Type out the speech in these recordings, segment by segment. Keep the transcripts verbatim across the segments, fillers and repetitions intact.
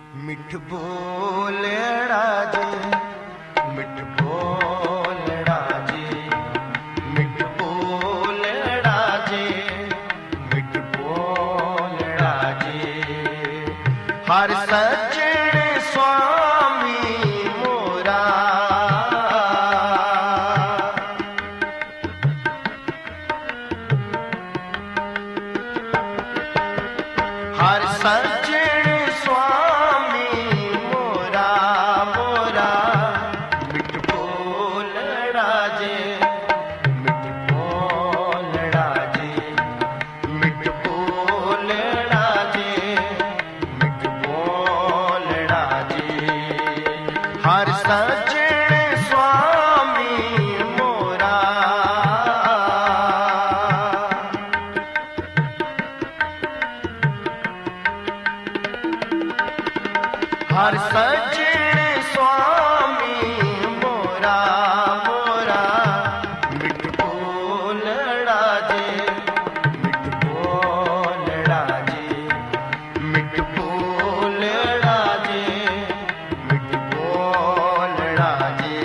मिठ बोलड़ा जे मिठ बोलड़ा जे मिठ बोलड़ा जे मिठ बोलड़ा जे हर सजण स्वामी मोरा हर सजण स्वामी मोरा मोरा मिठ बोलड़ा जे मिठ बोलड़ा जे मिठ बोलड़ा जे मिठ बोलड़ा जे हर सजण स्वामी मोरा हर सजण स्वामी मोरा मोरा मिठ बोलड़ा जे मिठ बोलड़ा जे मिठ बोलड़ा जे मिठ बोलड़ा जे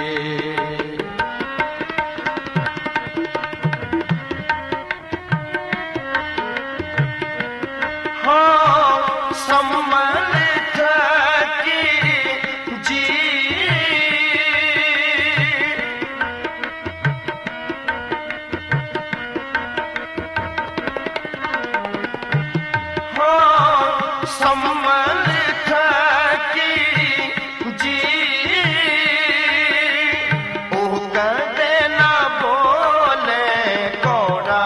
हाँ सम्मल सम्मल थकी जी ओह कदे ना बोले कोड़ा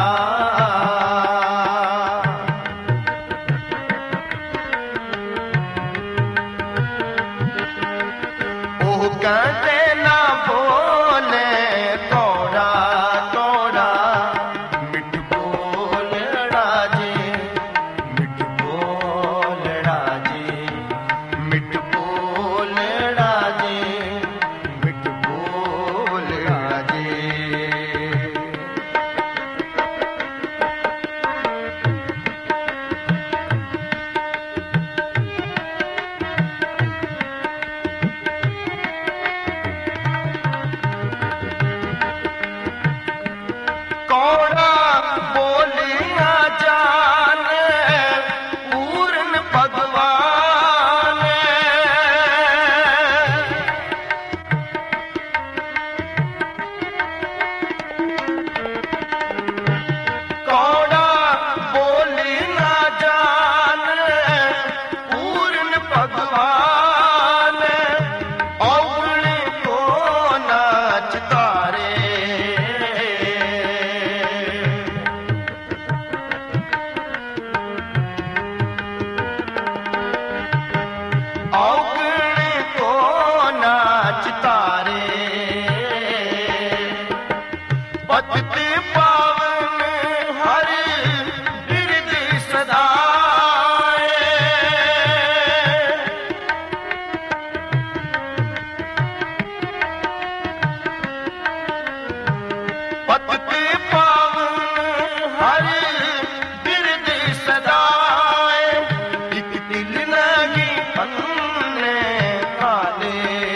ओह कदे ना बोले कोड़ा कोड़ा मिठ बोलड़ा जे मिठ बोलड़ा जे मिठ बोलड़ा जे मिठ बोलड़ा जे कोड़ा बोलिया जान पूर्ण भगवान कोड़ा बोलिया जान पूर्ण भगवान औगण को नाच तारे औगण को नाच तारे पतित पावन हर बिरद सदाए पतित पावन हर बिरद सदाए एक दिल नहीं पन्ने काले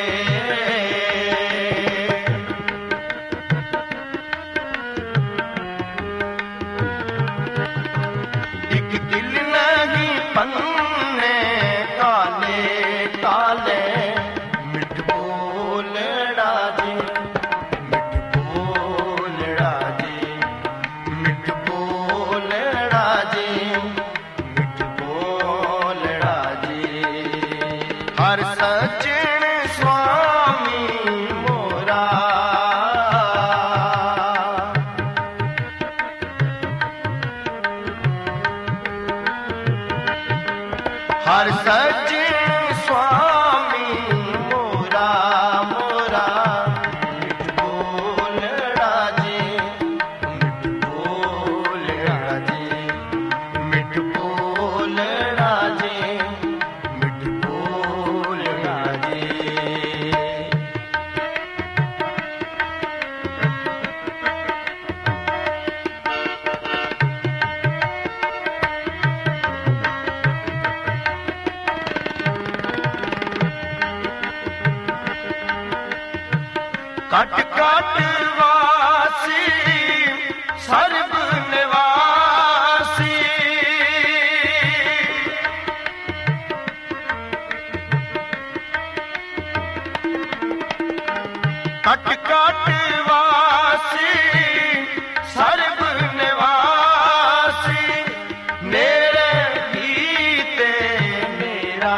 एक दिल नहीं पन्ने काले काले मिठ बोलड़ा जे मिठ बोलड़ा जे मिठ बोलड़ा जे मिठ बोलड़ा जे हर सजण स्वामी मोरा हर सजण स्वामी मोरा मोरा मिठ बोलड़ा जे मिठ बोलड़ा जे मिठ बोलड़ा जे मिठ बोलड़ा जे कट कट वासी सर्ब निवासी कट कट वासी सर्ब निवासी मेरे गीते मेरा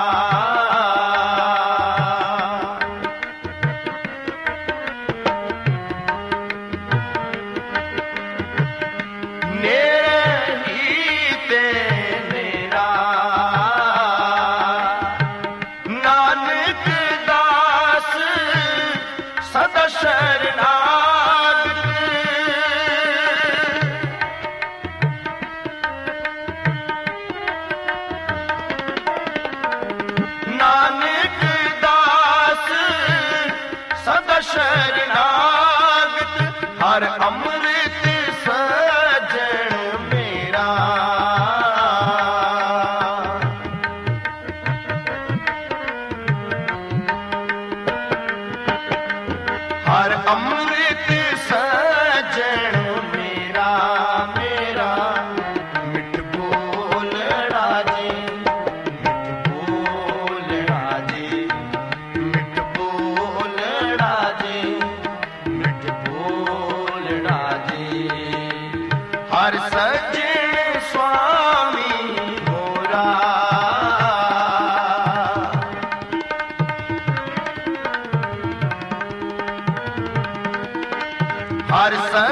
शरणागत हर अमृत सजन मेरा हर अमृत सजन मेरा मेरा मिठ बोल राजे मिठ बोल राजे मिठ बोल राजे मिठ बोल राजे हर सजन स्वामी मोरा हर